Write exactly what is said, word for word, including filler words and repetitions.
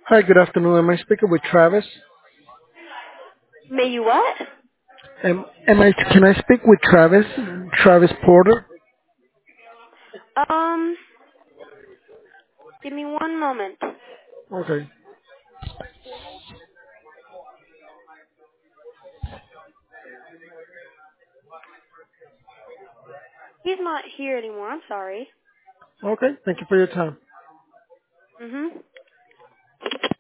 Hi, good afternoon. Am I speaking with Travis? May you what? Am, am I, can I speak with Travis? Travis Porter? Um, give me one moment. Okay. He's not here anymore. I'm sorry. Okay. Thank you for your time. Mhm.